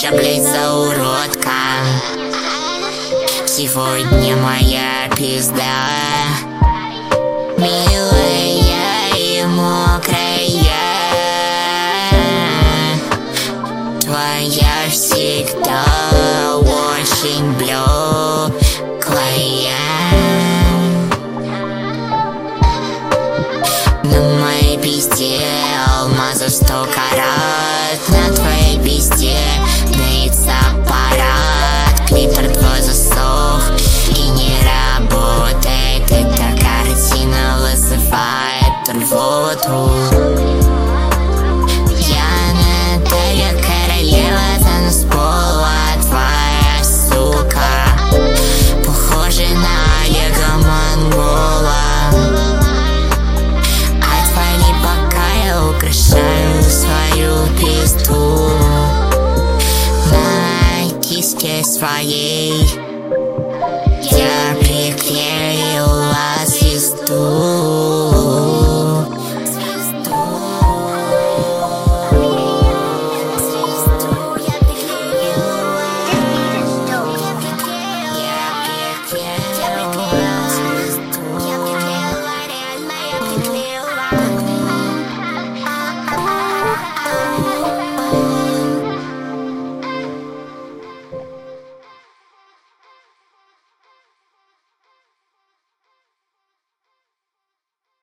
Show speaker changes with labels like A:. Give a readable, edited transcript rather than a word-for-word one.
A: Извиняйся, блядь, за уродка. Сегодня моя пизда милая и мокрая. Твоя всегда очень блеклая. На моей пизде алмазов 100 карат. На твоей пизде дымится аппарат. Клипер твой засох и не работает. Эта картина вызывает рвоту.